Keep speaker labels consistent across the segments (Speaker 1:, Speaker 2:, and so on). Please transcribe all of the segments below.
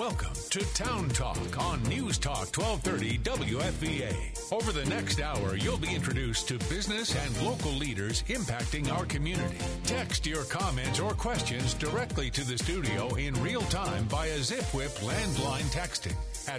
Speaker 1: Welcome to Town Talk on News Talk 1230 WFVA. Over the next hour, you'll be introduced to business and local leaders impacting our community. Text your comments or questions directly to the studio in real time via ZipWhip landline texting at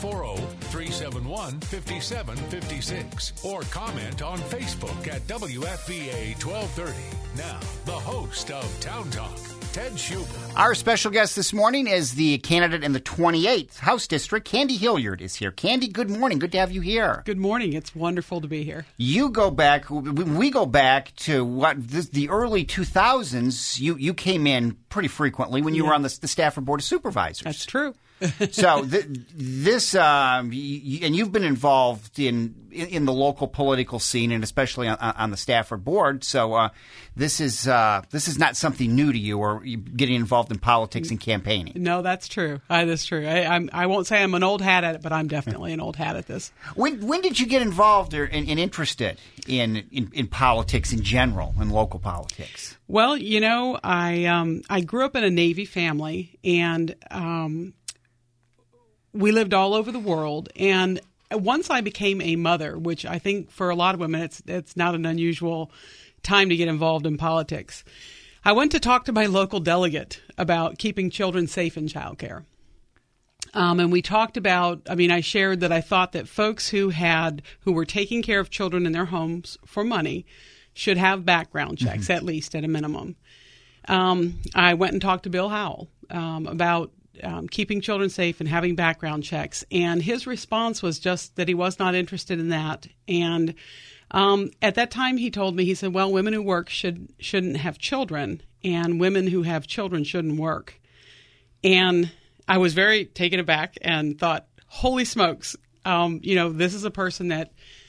Speaker 1: 540-371-5756 or comment on Facebook at WFVA 1230. Now, the host of Town Talk, Ted Schubert.
Speaker 2: Our special guest this morning is the candidate in the 28th House District. Candy Hilliard is here. Candy, good morning. Good to have you here.
Speaker 3: Good morning. It's wonderful to be here.
Speaker 2: You go back, we go back to the early 2000s. You came in pretty frequently when you were on the Stafford Board of Supervisors.
Speaker 3: That's true.
Speaker 2: So this, and you've been involved in the local political scene, and especially on the Stafford board. So this is not something new to you, or getting involved in politics and campaigning.
Speaker 3: No, that's true. That's true. I won't say I'm an old hat at it, but I'm definitely an old hat at this.
Speaker 2: When did you get involved and interested in politics in general, in local politics?
Speaker 3: Well, I grew up in a Navy family, and we lived all over the world. And once I became a mother, which I think for a lot of women, it's not an unusual time to get involved in politics, I went to talk to my local delegate about keeping children safe in childcare. And we talked about, I shared that I thought that folks who were taking care of children in their homes for money should have background checks, at least at a minimum. I went and talked to Bill Howell about keeping children safe and having background checks. And his response was just that he was not interested in that. And at that time, he told me, he said, well, women who work shouldn't have children, and women who have children shouldn't work. And I was very taken aback and thought, holy smokes, this is a person that,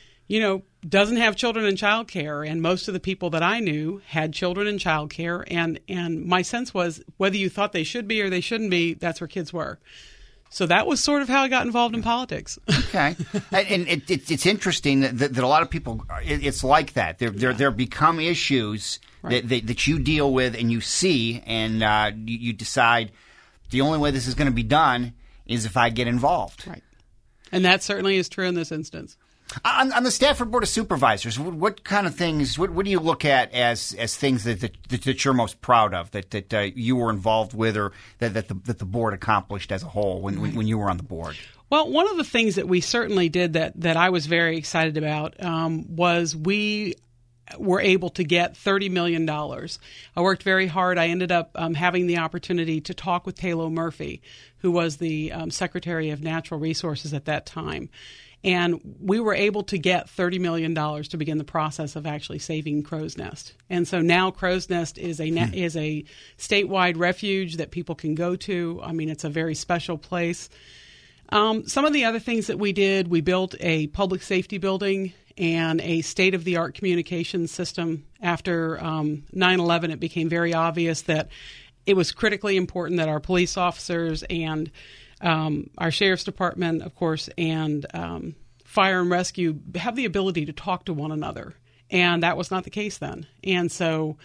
Speaker 3: doesn't have children in childcare, and most of the people that I knew had children in childcare, and my sense was whether you thought they should be or they shouldn't be, that's where kids were. So that was sort of how I got involved in politics.
Speaker 2: Okay, and it's interesting that a lot of people, it's like that. There become issues that you deal with and you see, and you decide the only way this is going to be done is if I get involved.
Speaker 3: Right, and that certainly is true in this instance.
Speaker 2: On the Stafford Board of Supervisors, what kind of things, what do you look at as things that you're most proud of, that you were involved with, or that the board accomplished as a whole when you were on the board?
Speaker 3: Well, one of the things that we certainly did that I was very excited about was we were able to get $30 million. I worked very hard. I ended up having the opportunity to talk with Taylor Murphy, who was the Secretary of Natural Resources at that time. And we were able to get $30 million to begin the process of actually saving Crow's Nest. And so now Crow's Nest is a statewide refuge that people can go to. It's a very special place. Some of the other things that we did, we built a public safety building and a state-of-the-art communications system. After 9/11, it became very obvious that it was critically important that our police officers and our sheriff's department, of course, and fire and rescue have the ability to talk to one another. And that was not the case then. And so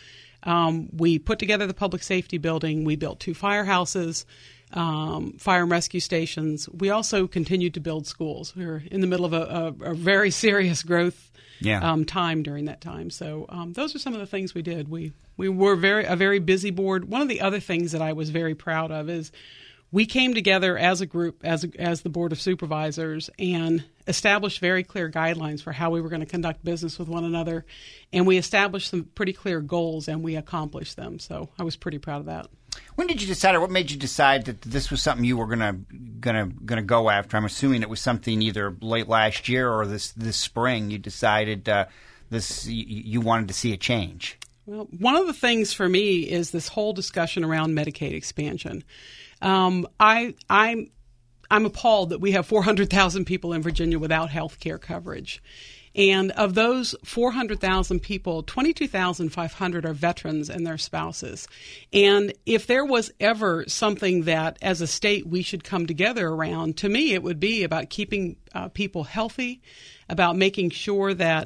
Speaker 3: we put together the public safety building. We built 2 firehouses, fire and rescue stations. We also continued to build schools. We were in the middle of a very serious growth time during that time. So those are some of the things we did. We were a very busy board. One of the other things that I was very proud of is we came together as a group, as the Board of Supervisors, and established very clear guidelines for how we were going to conduct business with one another. And we established some pretty clear goals, and we accomplished them. So I was pretty proud of that.
Speaker 2: When did you decide, or what made you decide that this was something you were gonna go after? I'm assuming it was something either late last year or this spring. You decided you wanted to see a change.
Speaker 3: Well, one of the things for me is this whole discussion around Medicaid expansion. I'm appalled that we have 400,000 people in Virginia without health care coverage. And of those 400,000 people, 22,500 are veterans and their spouses. And if there was ever something that, as a state, we should come together around, to me, it would be about keeping people healthy, about making sure that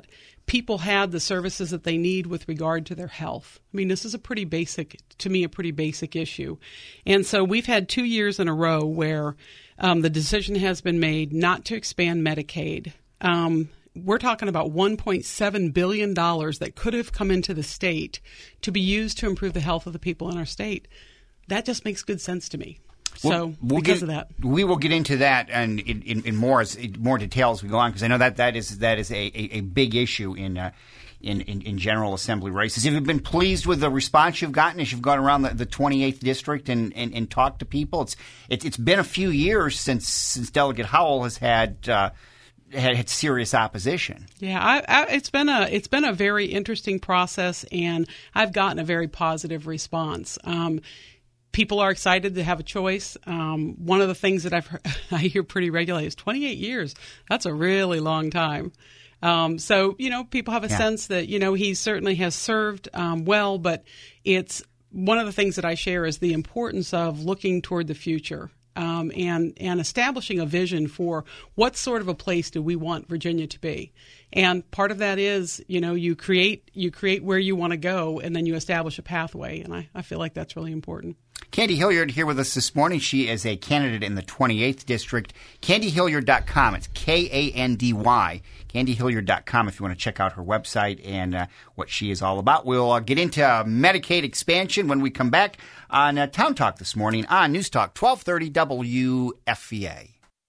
Speaker 3: people had the services that they need with regard to their health. I mean, this is a pretty basic issue. And so we've had 2 years in a row where the decision has been made not to expand Medicaid. We're talking about $1.7 billion that could have come into the state to be used to improve the health of the people in our state. That just makes good sense to me. So because of that,
Speaker 2: we will get into that and in more detail as we go on, because I know that is a big issue in General Assembly races. Have you been pleased with the response you've gotten as you've gone around the 28th district and talked to people? It's been a few years since Delegate Howell has had serious opposition.
Speaker 3: Yeah, it's been a very interesting process, and I've gotten a very positive response. People are excited to have a choice. One of the things that I hear pretty regularly is 28 years. That's a really long time. So, people have a sense that, he certainly has served well, but it's one of the things that I share is the importance of looking toward the future. And establishing a vision for what sort of a place do we want Virginia to be. And part of that is, you create where you want to go, and then you establish a pathway. And I feel like that's really important.
Speaker 2: Candy Hilliard here with us this morning. She is a candidate in the 28th District. CandyHilliard.com. It's Kandy. CandyHilliard.com if you want to check out her website and what she is all about. We'll get into Medicaid expansion when we come back on Town Talk this morning on News Talk 1230 WFVA.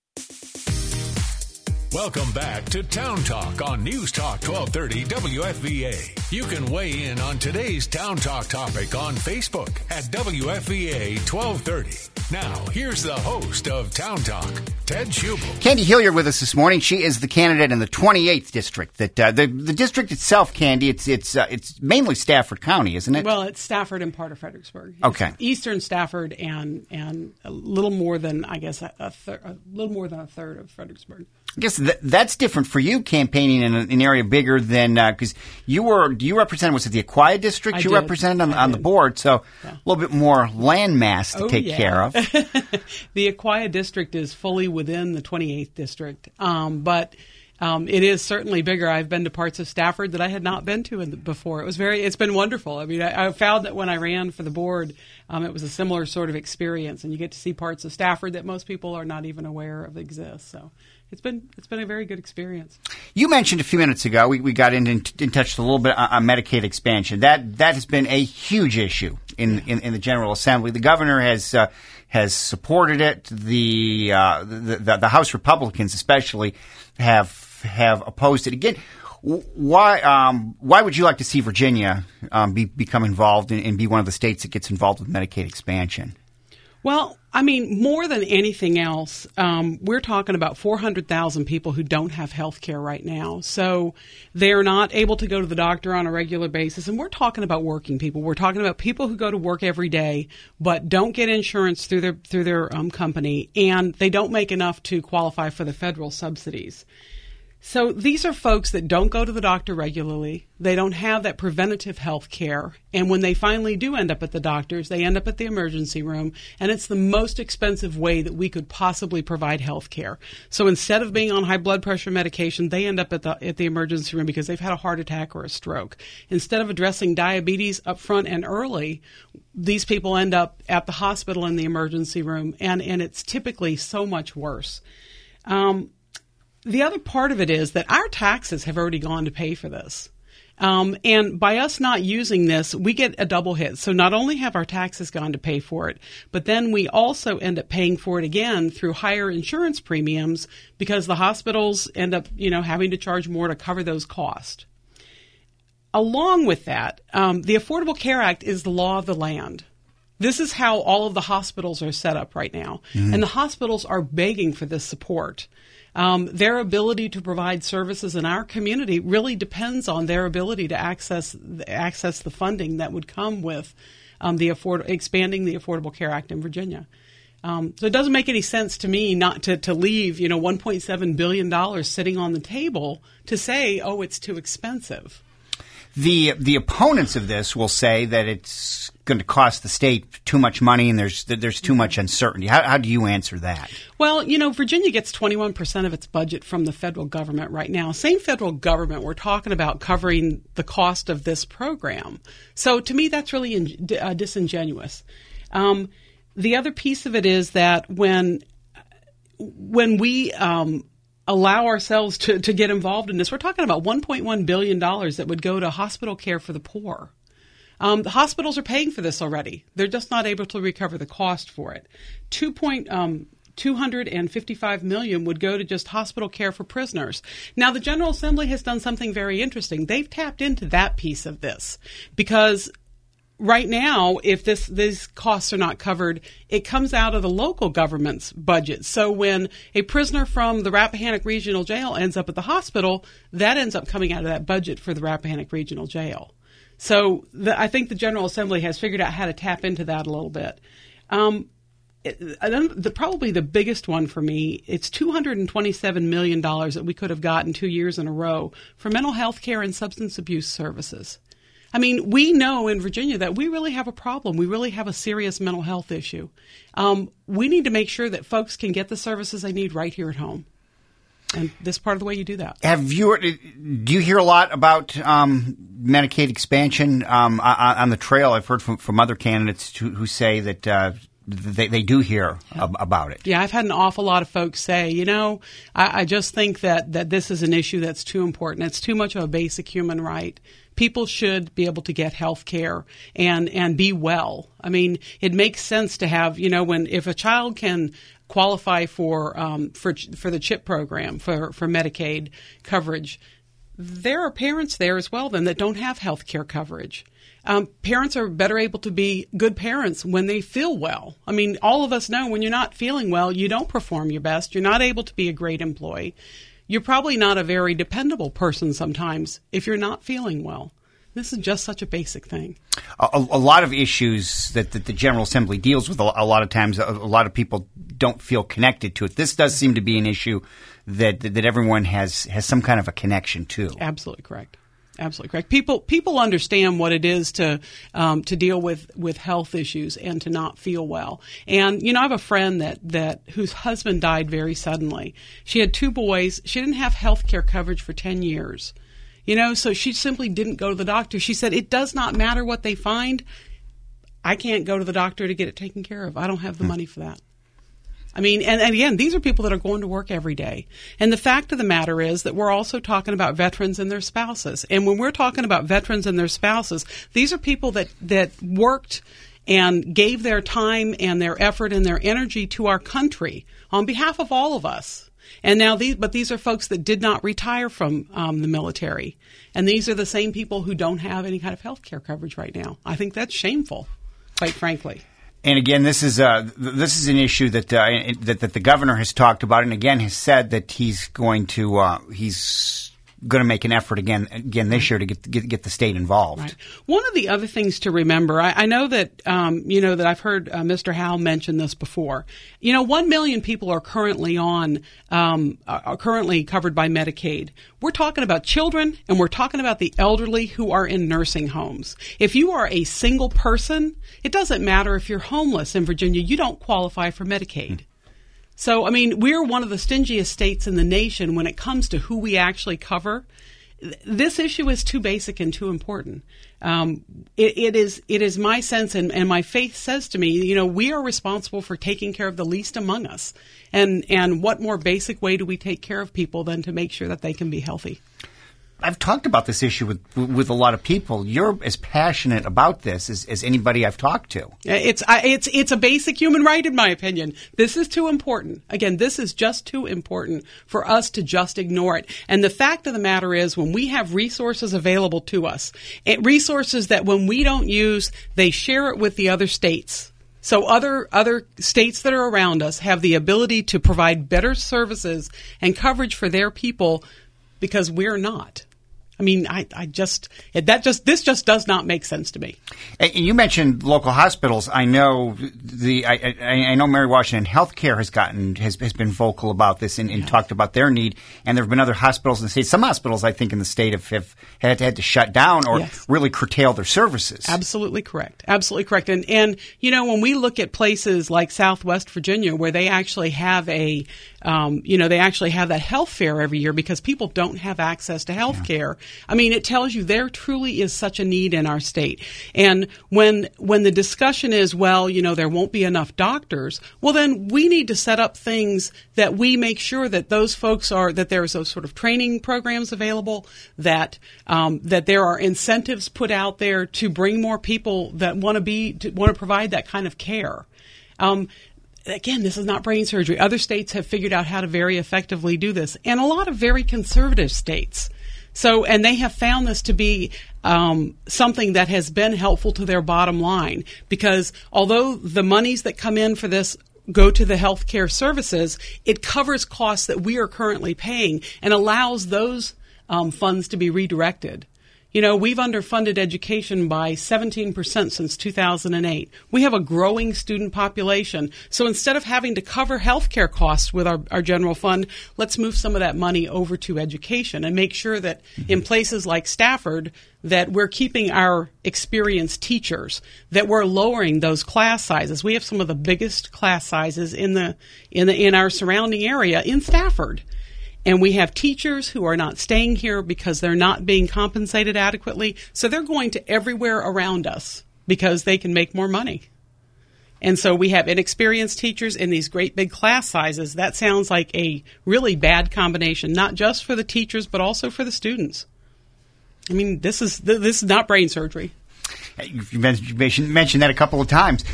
Speaker 1: Welcome back to Town Talk on News Talk 1230 WFVA. You can weigh in on today's Town Talk topic on Facebook at WFVA 1230. Now, here's the host of Town Talk, Ted Schubel.
Speaker 2: Candy Hilliard with us this morning. She is the candidate in the 28th District. The district itself, Candy, it's mainly Stafford County, isn't it?
Speaker 3: Well, it's Stafford and part of Fredericksburg.
Speaker 2: Okay.
Speaker 3: It's Eastern Stafford and a little more than, I guess, a little more than a third of Fredericksburg.
Speaker 2: I guess that's different for you, campaigning in an area bigger than because you represented, was it the Aquia District? You represented on the board, so a little bit more land mass to take care of.
Speaker 3: The Aquia District is fully within the 28th District, but it is certainly bigger. I've been to parts of Stafford that I had not been to before. It's been wonderful. I mean, I found that when I ran for the board, it was a similar sort of experience, and you get to see parts of Stafford that most people are not even aware of exist. So. It's been a very good experience. You
Speaker 2: mentioned a few minutes ago, we got in touched a little bit on Medicaid expansion. That has been a huge issue in the General Assembly. The governor has supported it. The House Republicans especially have opposed it. Again, why would you like to see Virginia become involved and be one of the states that gets involved with Medicaid expansion?
Speaker 3: Well, I mean, more than anything else, we're talking about 400,000 people who don't have health care right now. So they're not able to go to the doctor on a regular basis. And we're talking about working people. We're talking about people who go to work every day but don't get insurance through their company, and they don't make enough to qualify for the federal subsidies. So these are folks that don't go to the doctor regularly. They don't have that preventative health care. And when they finally do end up at the doctors, they end up at the emergency room. And it's the most expensive way that we could possibly provide health care. So instead of being on high blood pressure medication, they end up at the emergency room because they've had a heart attack or a stroke. Instead of addressing diabetes up front and early, these people end up at the hospital in the emergency room. And it's typically so much worse. The other part of it is that our taxes have already gone to pay for this. And by us not using this, we get a double hit. So not only have our taxes gone to pay for it, but then we also end up paying for it again through higher insurance premiums because the hospitals end up, having to charge more to cover those costs. Along with that, the Affordable Care Act is the law of the land. This is how all of the hospitals are set up right now. Mm-hmm. And the hospitals are begging for this support. Their ability to provide services in our community really depends on their ability to access the funding that would come with expanding the Affordable Care Act in Virginia. So it doesn't make any sense to me not to leave $1.7 billion sitting on the table to say, oh, it's too expensive.
Speaker 2: The opponents of this will say that it's going to cost the state too much money and there's too much uncertainty. How do you answer that?
Speaker 3: Well, Virginia gets 21% of its budget from the federal government right now. Same federal government we're talking about covering the cost of this program. So to me, that's really disingenuous. The other piece of it is that when we allow ourselves to get involved in this, we're talking about $1.1 billion that would go to hospital care for the poor. The hospitals are paying for this already. They're just not able to recover the cost for it. $255 million would go to just hospital care for prisoners. Now, the General Assembly has done something very interesting. They've tapped into that piece of this because right now, if these costs are not covered, it comes out of the local government's budget. So when a prisoner from the Rappahannock Regional Jail ends up at the hospital, that ends up coming out of that budget for the Rappahannock Regional Jail. So I think the General Assembly has figured out how to tap into that a little bit. Probably the biggest one for me, it's $227 million that we could have gotten 2 years in a row for mental health care and substance abuse services. I mean, we know in Virginia that we really have a problem. We really have a serious mental health issue. We need to make sure that folks can get the services they need right here at home. And this is part of the way you do that.
Speaker 2: Do you hear a lot about Medicaid expansion on the trail? I've heard from other candidates who say that they do hear about it.
Speaker 3: Yeah, I've had an awful lot of folks say, I just think that this is an issue that's too important. It's too much of a basic human right. People should be able to get health care and be well. I mean, it makes sense to have, if a child can qualify for the CHIP program, for Medicaid coverage, there are parents there as well then that don't have health care coverage. Parents are better able to be good parents when they feel well. I mean, all of us know when you're not feeling well, you don't perform your best. You're not able to be a great employee. You're probably not a very dependable person sometimes if you're not feeling well. This is just such a basic thing.
Speaker 2: A lot of issues that the General Assembly deals with, a lot of times, a lot of people don't feel connected to it. This does seem to be an issue that everyone has some kind of a connection to.
Speaker 3: Absolutely correct. Absolutely correct. People understand what it is to deal with health issues and to not feel well. And I have a friend that whose husband died very suddenly. She had 2 boys. She didn't have health care coverage for 10 years. So she simply didn't go to the doctor. She said, it does not matter what they find. I can't go to the doctor to get it taken care of. I don't have the money for that. I mean, and again, these are people that are going to work every day. And the fact of the matter is that we're also talking about veterans and their spouses. And when we're talking about veterans and their spouses, these are people that worked and gave their time and their effort and their energy to our country on behalf of all of us. And now these are folks that did not retire from the military. And these are the same people who don't have any kind of health care coverage right now. I think that's shameful, quite frankly.
Speaker 2: And again, this is an issue that the governor has talked about, and again has said that he's going to make an effort again this year to get the state involved. Right.
Speaker 3: One of the other things to remember, I know that that I've heard Mr. Howell mention this before. 1 million people are currently currently covered by Medicaid. We're talking about children, and we're talking about the elderly who are in nursing homes. If you are a single person, it doesn't matter if you're homeless in Virginia, you don't qualify for Medicaid. So, I mean, we're one of the stingiest states in the nation when it comes to who we actually cover. This issue is too basic and too important. It is my sense, and my faith says to me, we are responsible for taking care of the least among us. And what more basic way do we take care of people than to make sure that they can be healthy?
Speaker 2: I've talked about this issue with a lot of people. You're as passionate about this as anybody I've talked to.
Speaker 3: It's a basic human right, in my opinion. This is too important. Again, this is just too important for us to just ignore it. And the fact of the matter is, when we have resources available to us, resources that when we don't use, they share it with the other states. So other states that are around us have the ability to provide better services and coverage for their people because we're not. I mean, this just does not make sense to me.
Speaker 2: And you mentioned local hospitals. I know I know Mary Washington Healthcare has been vocal about this and talked about their need. And there have been other hospitals in the state. Some hospitals, I think, in the state have had to shut down or really curtail their services.
Speaker 3: Absolutely correct. Absolutely correct. And when we look at places like Southwest Virginia, where they actually have they actually have that health fair every year because people don't have access to health care. I mean, it tells you there truly is such a need in our state. And when the discussion is, there won't be enough doctors, well, then we need to set up things that we make sure that those folks that there's those sort of training programs available, that there are incentives put out there to bring more people that want to provide that kind of care. Again, this is not brain surgery. Other states have figured out how to very effectively do this, and a lot of very conservative states. And they have found this to be something that has been helpful to their bottom line, because although the monies that come in for this go to the health care services, it covers costs that we are currently paying and allows those funds to be redirected. We've underfunded education by 17% since 2008. We have a growing student population. So instead of having to cover healthcare costs with our general fund, let's move some of that money over to education and make sure that in places like Stafford that we're keeping our experienced teachers, that we're lowering those class sizes. We have some of the biggest class sizes in our surrounding area in Stafford. And we have teachers who are not staying here because they're not being compensated adequately. So they're going to everywhere around us because they can make more money. And so we have inexperienced teachers in these great big class sizes. That sounds like a really bad combination, not just for the teachers, but also for the students. I mean, this is not brain surgery.
Speaker 2: You mentioned that a couple of times.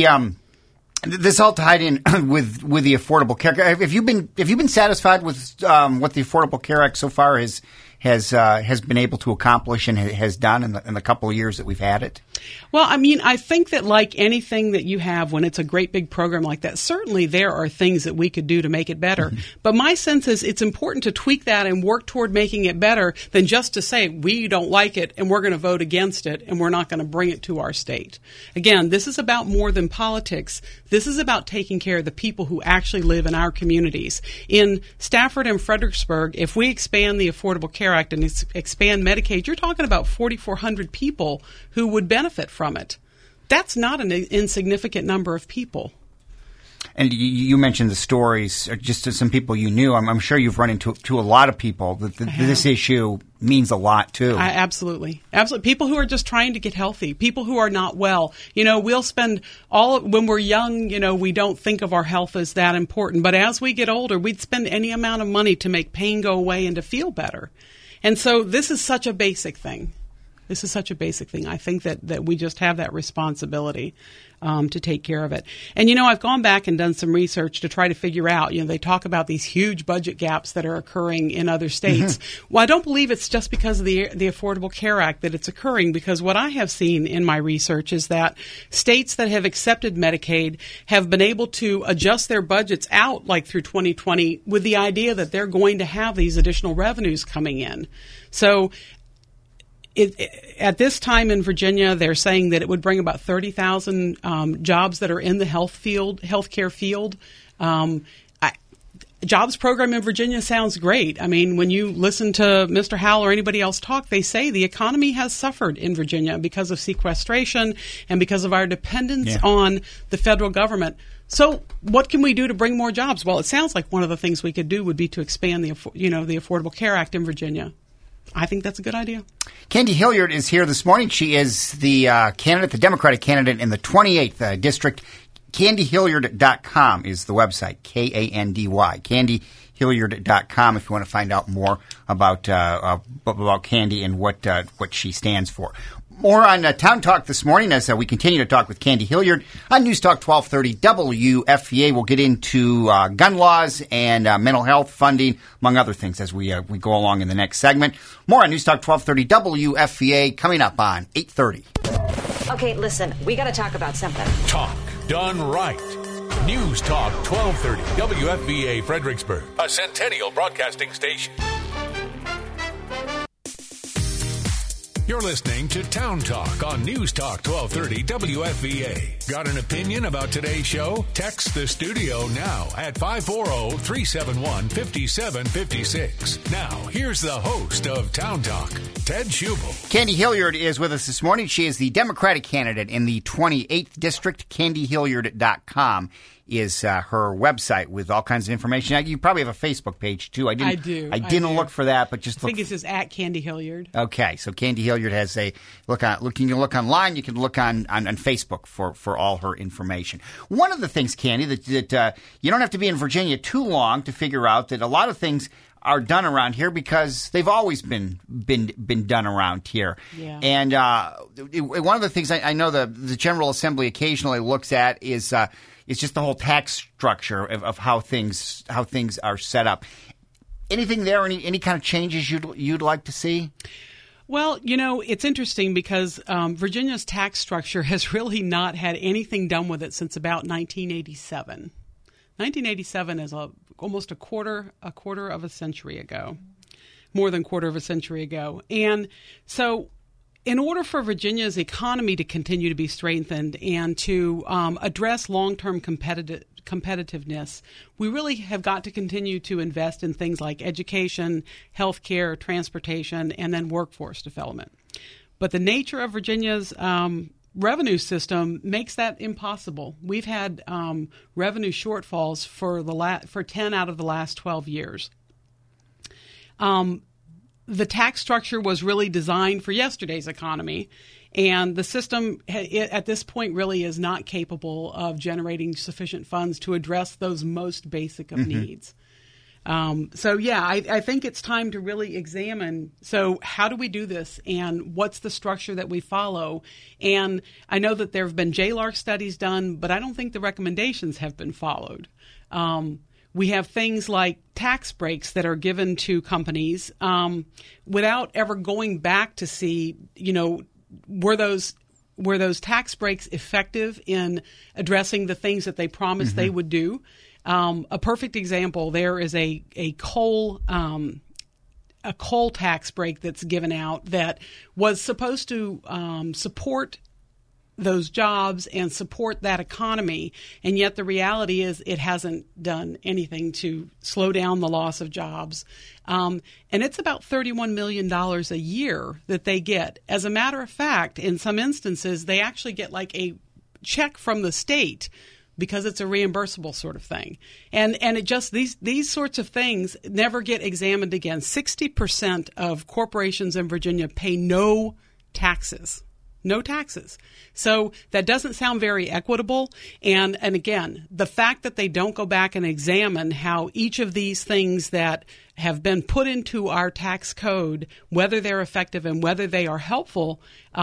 Speaker 2: This all tied in with the Affordable Care Act. Have you been satisfied with what the Affordable Care Act so far has been able to accomplish and has done in the couple of years that we've had it?
Speaker 3: Well, I mean, I think that like anything that you have when it's a great big program like that, certainly there are things that we could do to make it better. Mm-hmm. But my sense is it's important to tweak that and work toward making it better than just to say we don't like it and we're going to vote against it and we're not going to bring it to our state. Again, this is about more than politics. This is about taking care of the people who actually live in our communities. In Stafford and Fredericksburg, if we expand the Affordable Care Act and expand Medicaid, you're talking about 4,400 people who would benefit from it. That's not an insignificant number of people.
Speaker 2: And you mentioned the stories, just to some people you knew. I'm sure you've run into a lot of people that this issue means a lot to.
Speaker 3: Absolutely. People who are just trying to get healthy, people who are not well. We'll spend when we're young, we don't think of our health as that important. But as we get older, we'd spend any amount of money to make pain go away and to feel better. And so this is such a basic thing. I think that we just have that responsibility to take care of it. And, I've gone back and done some research to try to figure out, they talk about these huge budget gaps that are occurring in other states. Mm-hmm. Well, I don't believe it's just because of the Affordable Care Act that it's occurring, because what I have seen in my research is that states that have accepted Medicaid have been able to adjust their budgets out like through 2020 with the idea that they're going to have these additional revenues coming in. So at this time in Virginia, they're saying that it would bring about 30,000 jobs that are in the healthcare field. Jobs program in Virginia sounds great. I mean, when you listen to Mr. Howell or anybody else talk, they say the economy has suffered in Virginia because of sequestration and because of our dependence on the federal government. So what can we do to bring more jobs? Well, it sounds like one of the things we could do would be to expand the Affordable Care Act in Virginia. I think that's a good idea.
Speaker 2: Candy Hilliard is here this morning. She is the the Democratic candidate in the 28th district. CandyHilliard.com is the website, Kandy. CandyHilliard.com if you want to find out more about Candy and what she stands for. More on Town Talk this morning as we continue to talk with Candy Hilliard on News Talk 1230 WFVA. We'll get into gun laws and mental health funding, among other things, as we go along in the next segment. More on News Talk 1230 WFVA coming up on 8:30.
Speaker 4: Okay, listen, we got to talk about something.
Speaker 1: Talk done right. News Talk 1230 WFVA Fredericksburg, a Centennial Broadcasting station. You're listening to Town Talk on News Talk 1230 WFVA. Got an opinion about today's show? Text the studio now at 540-371-5756. Now, here's the host of Town Talk, Ted Schubel.
Speaker 2: Candy Hilliard is with us this morning. She is the Democratic candidate in the 28th District. CandyHilliard.com is her website with all kinds of information. You probably have a Facebook page, too. I didn't look for that, but just look.
Speaker 3: I think it's just at Candy Hilliard.
Speaker 2: Okay, so Candy Hilliard has a look. You can look online. You can look on Facebook for all her information. One of the things, Candy, that you don't have to be in Virginia too long to figure out that a lot of things are done around here because they've always been done around here.
Speaker 3: Yeah.
Speaker 2: And one of the things I know the General Assembly occasionally looks at is just the whole tax structure of how things are set up. Anything there? Any kind of changes you'd like to see?
Speaker 3: Well, it's interesting because Virginia's tax structure has really not had anything done with it since about 1987. 1987 is almost a quarter of a century ago, more than a quarter of a century ago. And so in order for Virginia's economy to continue to be strengthened and to address long-term competitiveness, we really have got to continue to invest in things like education, healthcare, transportation, and then workforce development. But the nature of Virginia's revenue system makes that impossible. We've had revenue shortfalls for 10 out of the last 12 years. The tax structure was really designed for yesterday's economy, and the system at this point really is not capable of generating sufficient funds to address those most basic of needs. I think it's time to really examine, so how do we do this and what's the structure that we follow? And I know that there have been JLARC studies done, but I don't think the recommendations have been followed. We have things like tax breaks that are given to companies without ever going back to see, were those tax breaks effective in addressing the things that they promised they would do? A perfect example there is a coal tax break that's given out that was supposed to support those jobs and support that economy, and yet the reality is it hasn't done anything to slow down the loss of jobs. And it's about $31 million a year that they get. As a matter of fact, in some instances, they actually get like a check from the state because it's a reimbursable sort of thing. And it just, these sorts of things never get examined again. 60% of corporations in Virginia pay no taxes. No taxes. So that doesn't sound very equitable. And again, the fact that they don't go back and examine how each of these things that have been put into our tax code, whether they're effective and whether they are helpful,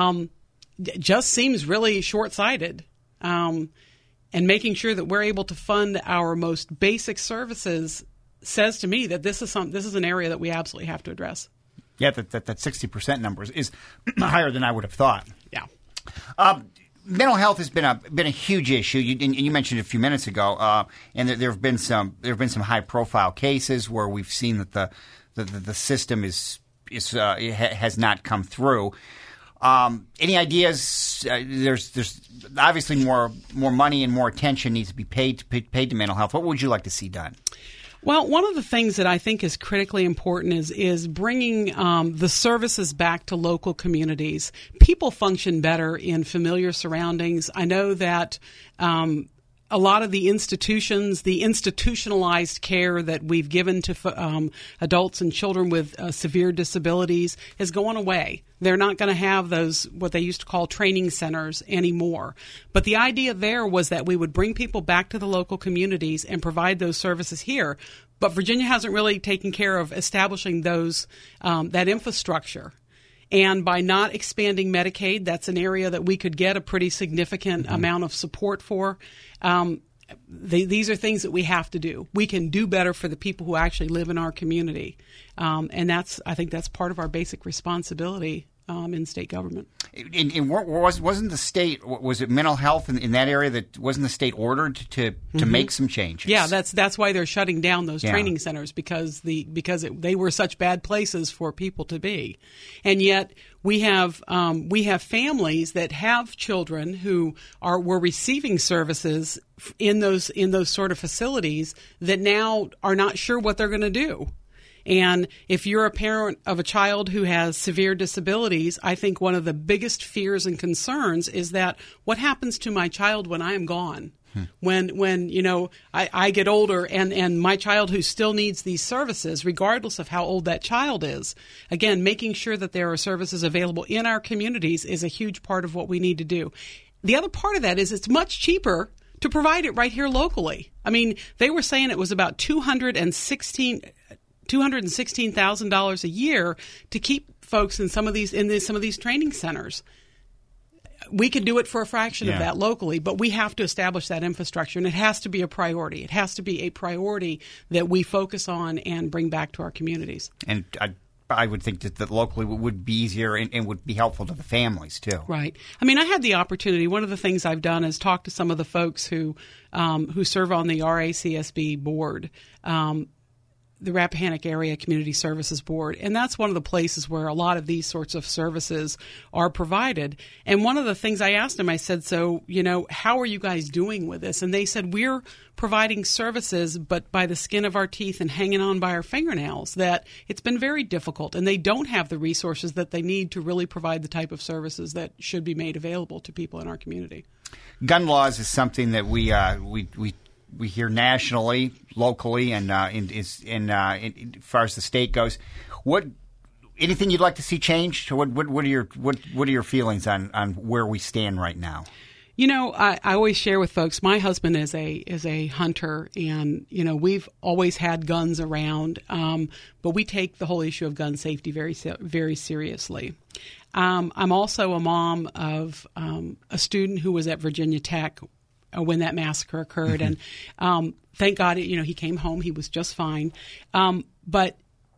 Speaker 3: just seems really short-sighted. And making sure that we're able to fund our most basic services says to me that this is an area that we absolutely have to address.
Speaker 2: Yeah, that 60% number is higher than I would have thought.
Speaker 3: Yeah.
Speaker 2: Mental health has been a huge issue. You mentioned it a few minutes ago, and there have been some high profile cases where we've seen that the system has not come through. Any ideas? There's obviously more money and more attention needs to be paid to mental health. What would you like to see done?
Speaker 3: Well, one of the things that I think is critically important is bringing the services back to local communities. People function better in familiar surroundings. I know that a lot of the institutions, the institutionalized care that we've given to adults and children with severe disabilities is going away. They're not going to have those, what they used to call training centers anymore. But the idea there was that we would bring people back to the local communities and provide those services here. But Virginia hasn't really taken care of establishing those that infrastructure. And by not expanding Medicaid, that's an area that we could get a pretty significant amount of support for. These are things that we have to do. We can do better for the people who actually live in our community. And I think that's part of our basic responsibility in state government.
Speaker 2: Wasn't the state, was it mental health in that area that wasn't the state ordered to make some changes?
Speaker 3: Yeah, that's why they're shutting down those training centers because they were such bad places for people to be, and yet we have families that have children who were receiving services in those sort of facilities that now are not sure what they're going to do. And if you're a parent of a child who has severe disabilities, I think one of the biggest fears and concerns is that what happens to my child when I am gone? When I get older and my child who still needs these services, regardless of how old that child is, again, making sure that there are services available in our communities is a huge part of what we need to do. The other part of that is it's much cheaper to provide it right here locally. I mean, they were saying it was about $216,000 a year to keep folks in some of these training centers. We could do it for a fraction of that locally, but we have to establish that infrastructure, and it has to be a priority. It has to be a priority that we focus on and bring back to our communities.
Speaker 2: And I would think that locally would be easier and would be helpful to the families, too.
Speaker 3: Right. I mean, I had the opportunity. One of the things I've done is talk to some of the folks who serve on the RACSB board, the Rappahannock Area Community Services Board, and that's one of the places where a lot of these sorts of services are provided. And one of the things I asked them, I said, so, how are you guys doing with this? And they said, we're providing services, but by the skin of our teeth and hanging on by our fingernails, that it's been very difficult, and they don't have the resources that they need to really provide the type of services that should be made available to people in our community.
Speaker 2: Gun laws is something that we hear nationally, locally, and as far as the state goes. Anything you'd like to see changed? What are your feelings on where we stand right now?
Speaker 3: I always share with folks. My husband is a hunter, and we've always had guns around, but we take the whole issue of gun safety very, very seriously. I'm also a mom of a student who was at Virginia Tech when that massacre occurred, and thank God, he came home. He was just fine. But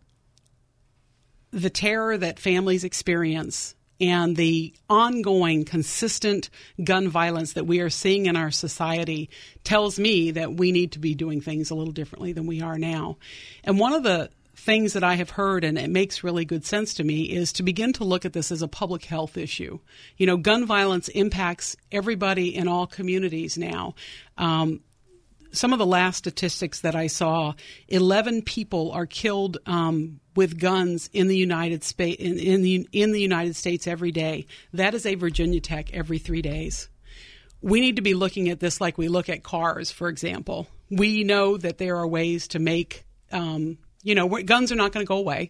Speaker 3: the terror that families experience and the ongoing, consistent gun violence that we are seeing in our society tells me that we need to be doing things a little differently than we are now. And one of the things that I have heard, and it makes really good sense to me, is to begin to look at this as a public health issue. Gun violence impacts everybody in all communities now. Some of the last statistics that I saw, 11 people are killed with guns in the United States in the United States every day. That is a Virginia Tech every 3 days. We need to be looking at this like we look at cars, for example. We know that there are ways to make guns are not going to go away,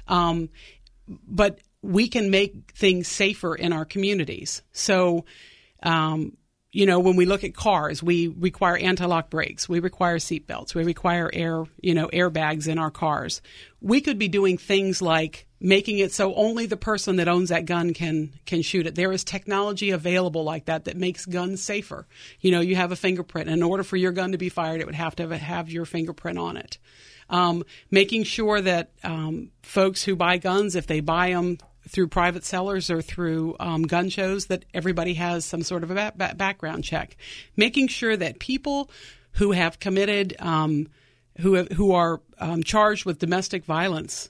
Speaker 3: but we can make things safer in our communities. So, when we look at cars, we require anti-lock brakes, we require seatbelts, we require airbags in our cars. We could be doing things like making it so only the person that owns that gun can shoot it. There is technology available like that makes guns safer. You have a fingerprint. In order for your gun to be fired, it would have to have your fingerprint on it. Making sure that folks who buy guns, if they buy them through private sellers or through gun shows, that everybody has some sort of a background check. Making sure that people who have committed, who are charged with domestic violence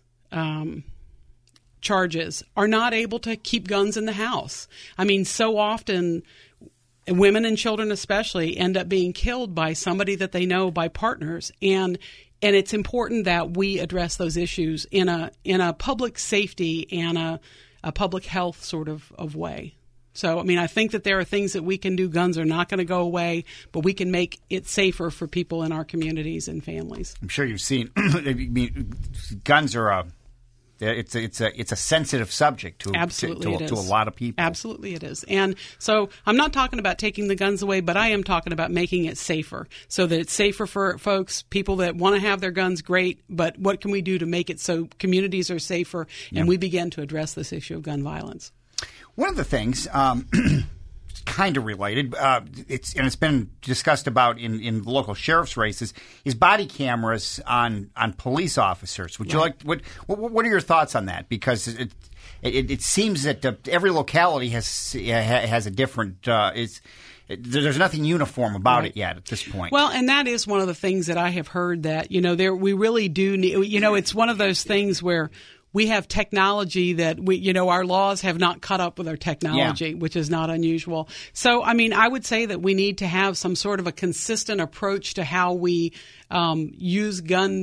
Speaker 3: charges are not able to keep guns in the house. I mean, so often women and children especially end up being killed by somebody that they know, by partners, and it's important that we address those issues in a public safety and a public health sort of way. So, I mean, I think that there are things that we can do. Guns are not going to go away, but we can make it safer for people in our communities and families.
Speaker 2: I'm sure you've seen. Guns are it's a sensitive subject to a lot of people.
Speaker 3: Absolutely it is. And so I'm not talking about taking the guns away, but I am talking about making it safer so that it's safer for folks, people that want to have their guns, great, but what can we do to make it so communities are safer and we begin to address this issue of gun violence?
Speaker 2: One of the things, kind of related. It's been discussed about in the local sheriff's races is body cameras on police officers. Would you like what are your thoughts on that? Because it seems that every locality has a different. There's nothing uniform about it yet at this point.
Speaker 3: Well, and that is one of the things that I have heard that we really do need. It's one of those things where we have technology that our laws have not caught up with our technology, which is not unusual. So, I would say that we need to have some sort of a consistent approach to how we use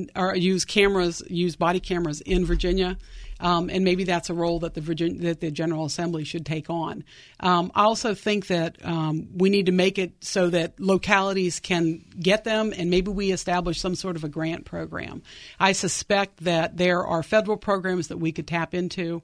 Speaker 3: body cameras in Virginia. And maybe that's a role that the General Assembly should take on. I also think that we need to make it so that localities can get them, and maybe we establish some sort of a grant program. I suspect that there are federal programs that we could tap into.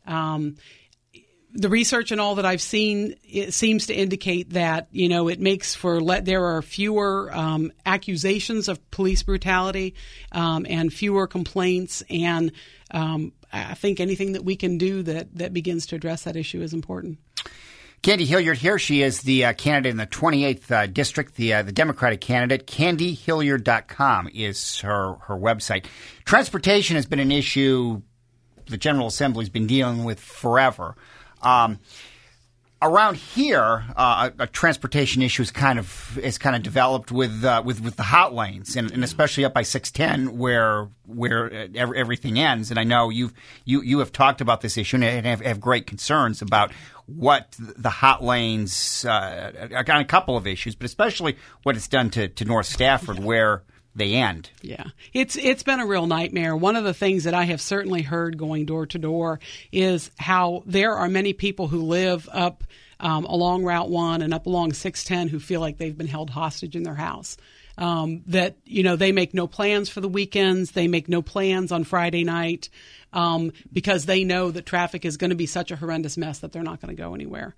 Speaker 3: The research and all that I've seen, it seems to indicate that, it makes there are fewer accusations of police brutality and fewer complaints, and I think anything that we can do that begins to address that issue is important.
Speaker 2: Candy Hilliard here. She is the candidate in the 28th District, the Democratic candidate. CandyHilliard.com is her website. Transportation has been an issue the General Assembly's been dealing with forever. Around here, a transportation issue is kind of developed with the hot lanes, and especially up by 610 where everything ends. And I know you have talked about this issue and have great concerns about what the hot lanes on a couple of issues, but especially what it's done to North Stafford where they end. Yeah.
Speaker 3: It's been a real nightmare. One of the things that I have certainly heard going door to door is how there are many people who live up along Route 1 and up along 610 who feel like they've been held hostage in their house. That, they make no plans for the weekends. They make no plans on Friday night because they know that traffic is going to be such a horrendous mess that they're not going to go anywhere.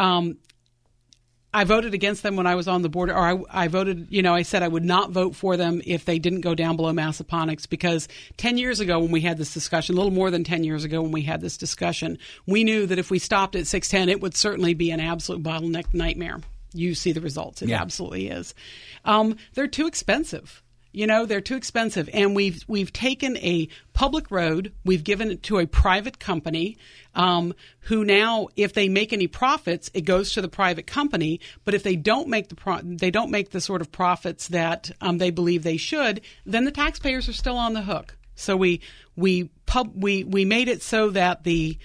Speaker 3: I voted against them when I was on the board, or I voted, I said I would not vote for them if they didn't go down below Massaponax, because 10 years ago when we had this discussion, a little more than 10 years ago when we had this discussion, we knew that if we stopped at 610, it would certainly be an absolute bottleneck nightmare. You see the results. It absolutely is. They're too expensive. They're too expensive. And we've taken a public road, we've given it to a private company who now, if they make any profits, it goes to the private company. But if they don't make the sort of profits that they believe they should, then the taxpayers are still on the hook. So we made it so that the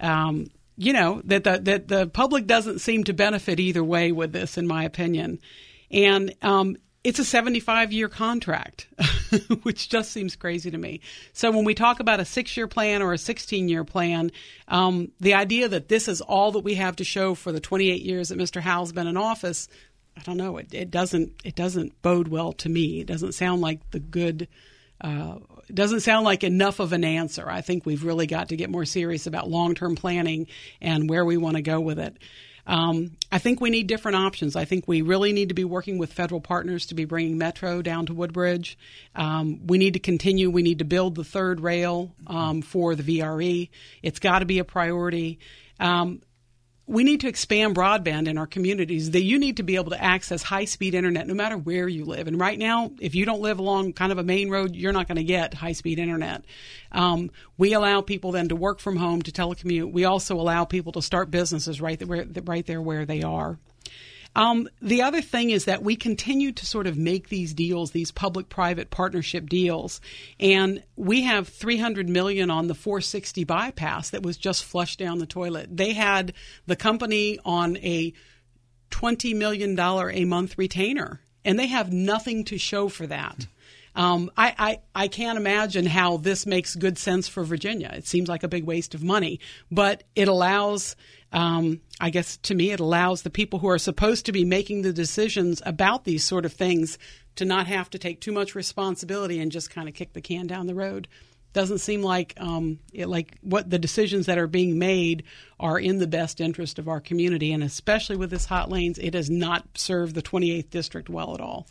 Speaker 3: that the public doesn't seem to benefit either way with this, in my opinion. And it's a 75-year contract, which just seems crazy to me. So when we talk about a 6-year plan or a 16-year plan, the idea that this is all that we have to show for the 28 years that Mr. Howell's been in office, I don't know. It doesn't bode well to me. It doesn't sound like it doesn't sound like enough of an answer. I think we've really got to get more serious about long-term planning and where we want to go with it. I think we need different options. I think we really need to be working with federal partners to be bringing Metro down to Woodbridge. We need to continue. We need to build the third rail for the VRE. It's got to be a priority. We need to expand broadband in our communities. You need to be able to access high-speed internet no matter where you live. And right now, if you don't live along kind of a main road, you're not going to get high-speed internet. We allow people then to work from home, to telecommute. We also allow people to start businesses right there where they are. The other thing is that we continue to sort of make these deals, these public-private partnership deals, and we have $300 million on the 460 bypass that was just flushed down the toilet. They had the company on a $20 million a month retainer, and they have nothing to show for that. I can't imagine how this makes good sense for Virginia. It seems like a big waste of money, but it allows, I guess to me, it allows the people who are supposed to be making the decisions about these sort of things to not have to take too much responsibility and just kind of kick the can down the road. Doesn't seem like what the decisions that are being made are in the best interest of our community, and especially with this hot lanes, it does not serve the 28th district well at all.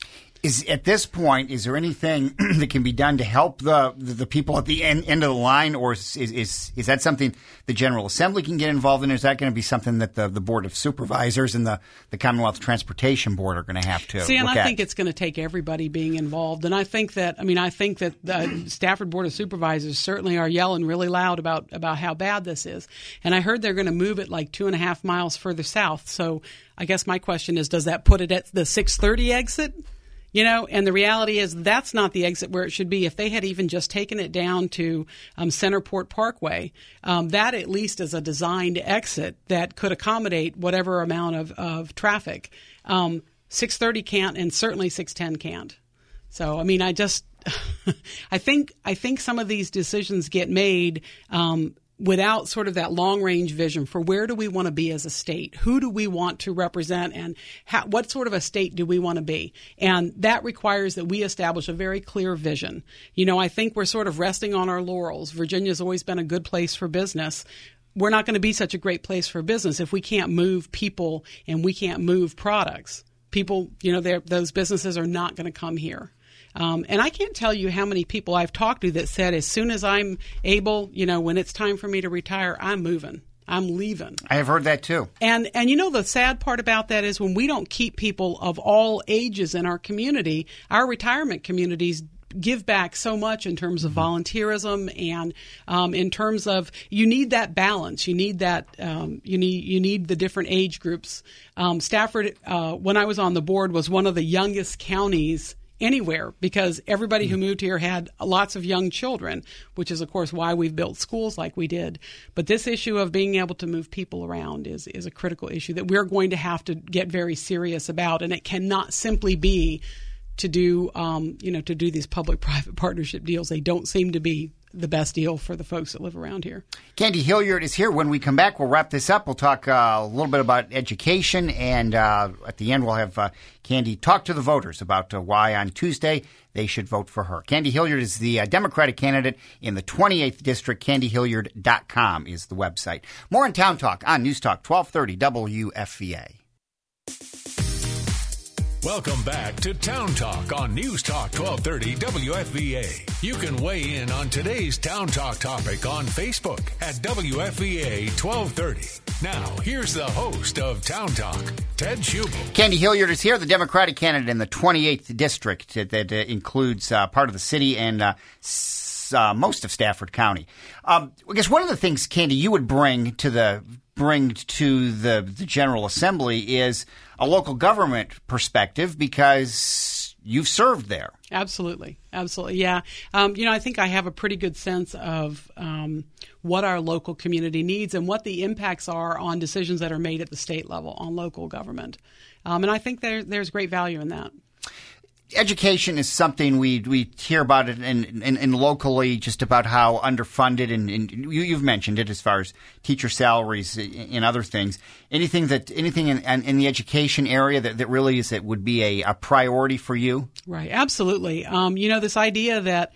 Speaker 2: At this point, is there anything that can be done to help the people at the end of the line, or is that something the General Assembly can get involved in? Or is that going to be something that the Board of Supervisors and the Commonwealth Transportation Board are going to have to
Speaker 3: see? And
Speaker 2: look
Speaker 3: I
Speaker 2: at?
Speaker 3: think it's going to take everybody being involved. And I think that the Stafford Board of Supervisors certainly are yelling really loud about how bad this is. And I heard they're going to move it like 2.5 miles further south. So I guess my question is, does that put it at the 630 exit? And the reality is that's not the exit where it should be. If they had even just taken it down to Centerport Parkway, that at least is a designed exit that could accommodate whatever amount of traffic. 630 can't, and certainly 610 can't. So, I mean, I think some of these decisions get made without sort of that long-range vision for where do we want to be as a state? Who do we want to represent, and what sort of a state do we want to be? And that requires that we establish a very clear vision. I think we're sort of resting on our laurels. Virginia's always been a good place for business. We're not going to be such a great place for business if we can't move people and we can't move products. People, those businesses are not going to come here. And I can't tell you how many people I've talked to that said, as soon as I'm able, when it's time for me to retire, I'm moving. I'm leaving.
Speaker 2: I have heard that too.
Speaker 3: And the sad part about that is when we don't keep people of all ages in our community, our retirement communities give back so much in terms of volunteerism and in terms of you need that balance. You need that you need the different age groups. Stafford, when I was on the board, was one of the youngest counties anywhere because everybody who moved here had lots of young children, which is, of course, why we've built schools like we did. But this issue of being able to move people around is a critical issue that we're going to have to get very serious about, and it cannot simply be to do these public-private partnership deals. They don't seem to be the best deal for the folks that live around here.
Speaker 2: Candy Hilliard is here. When we come back, we'll wrap this up. We'll talk a little bit about education, and at the end, we'll have Candy talk to the voters about why on Tuesday they should vote for her. Candy Hilliard is the Democratic candidate in the 28th District. CandyHilliard.com is the website. More in Town Talk on News Talk 1230 WFVA.
Speaker 1: Welcome back to Town Talk on News Talk 1230 WFVA. You can weigh in on today's Town Talk topic on Facebook at WFVA 1230. Now, here's the host of Town Talk, Ted Schubel.
Speaker 2: Candy Hilliard is here, the Democratic candidate in the 28th District that includes part of the city and most of Stafford County. I guess one of the things, Candy, you would bring to the General Assembly is a local government perspective because you've served there.
Speaker 3: Absolutely. Yeah. I think I have a pretty good sense of what our local community needs and what the impacts are on decisions that are made at the state level on local government. And I think there's great value in that.
Speaker 2: Education is something we hear about it and locally, just about how underfunded, and you've mentioned it as far as teacher salaries and other things. Anything in the education area that really would be a priority for you? Right,
Speaker 3: absolutely. This idea that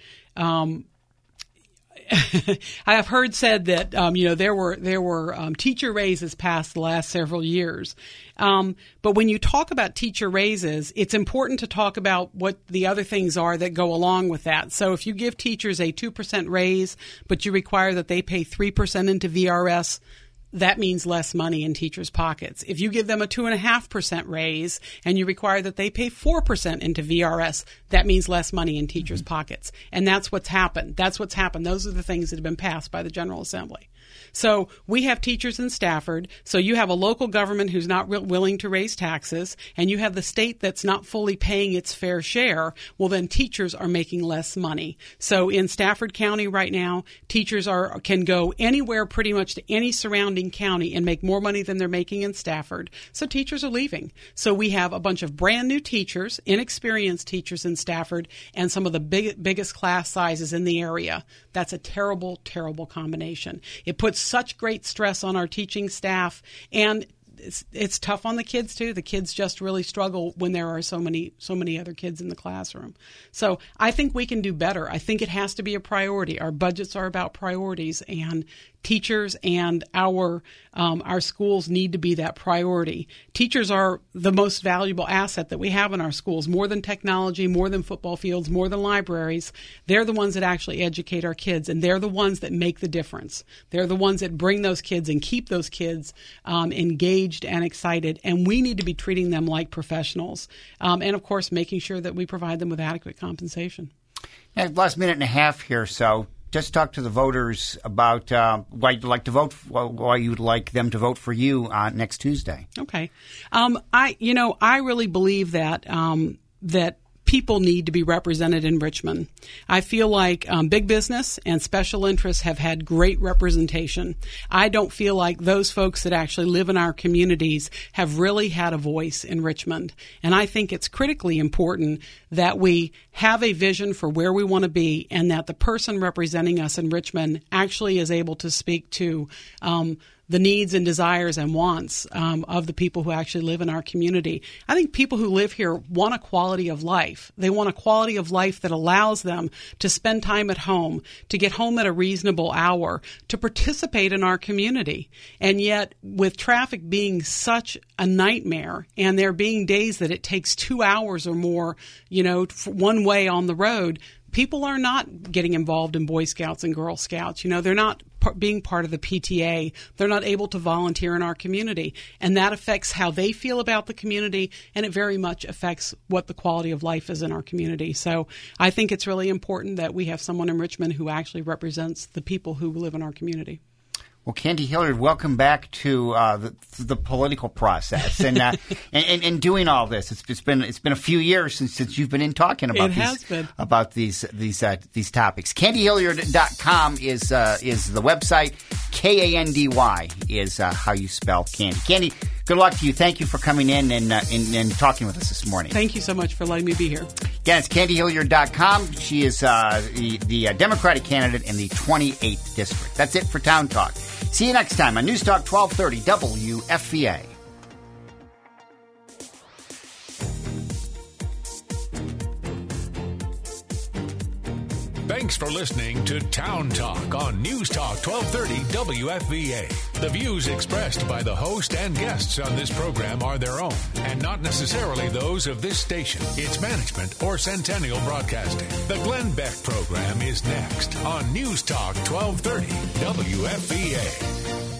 Speaker 3: I have heard said that there were teacher raises passed the last several years. But when you talk about teacher raises, it's important to talk about what the other things are that go along with that. So if you give teachers a 2% raise, but you require that they pay 3% into VRS, that means less money in teachers' pockets. If you give them a 2.5% raise and you require that they pay 4% into VRS, that means less money in teachers' pockets. And that's what's happened. Those are the things that have been passed by the General Assembly. So we have teachers in Stafford. So you have a local government who's not willing to raise taxes, and you have the state that's not fully paying its fair share. Well, then teachers are making less money. So in Stafford County right now, teachers can go anywhere pretty much to any surrounding county and make more money than they're making in Stafford. So teachers are leaving. So we have a bunch of brand new teachers, inexperienced teachers in Stafford, and some of the biggest class sizes in the area. That's a terrible, terrible combination. It puts such great stress on our teaching staff, and it's tough on the kids too. The kids just really struggle when there are so many other kids in the classroom. So I think we can do better. I think it has to be a priority. Our budgets are about priorities, and teachers and our schools need to be that priority. Teachers are the most valuable asset that we have in our schools, more than technology, more than football fields, more than libraries. They're the ones that actually educate our kids, and they're the ones that make the difference. They're the ones that bring those kids and keep those kids engaged and excited, and we need to be treating them like professionals. And, of course, making sure that we provide them with adequate compensation.
Speaker 2: Yeah, last minute and a half here, so just talk to the voters about why you'd like to vote, why you'd like them to vote for you next Tuesday.
Speaker 3: Okay, I really believe that that people need to be represented in Richmond. I feel like big business and special interests have had great representation. I don't feel like those folks that actually live in our communities have really had a voice in Richmond. And I think it's critically important that we have a vision for where we want to be, and that the person representing us in Richmond actually is able to speak to the needs and desires and wants of the people who actually live in our community. I think people who live here want a quality of life. They want a quality of life that allows them to spend time at home, to get home at a reasonable hour, to participate in our community. And yet, with traffic being such a nightmare, and there being days that it takes 2 hours or more, one way on the road, people are not getting involved in Boy Scouts and Girl Scouts. They're not being part of the PTA. They're not able to volunteer in our community. And that affects how they feel about the community, and it very much affects what the quality of life is in our community. So I think it's really important that we have someone in Richmond who actually represents the people who live in our community.
Speaker 2: Well, Candy Hilliard, welcome back to the political process and doing all this. It's been a few years since you've been in talking about these topics. CandyHilliard.com is the website. Kandy is how you spell Candy. Candy, good luck to you. Thank you for coming in and talking with us this morning.
Speaker 3: Thank you so much for letting me be here.
Speaker 2: Again, it's CandyHilliard.com. She is the Democratic candidate in the 28th District. That's it for Town Talk. See you next time on News Talk 1230 WFVA.
Speaker 1: Thanks for listening to Town Talk on News Talk 1230 WFVA. The views expressed by the host and guests on this program are their own and not necessarily those of this station, its management, or Centennial Broadcasting. The Glenn Beck program is next on News Talk 1230 WFVA.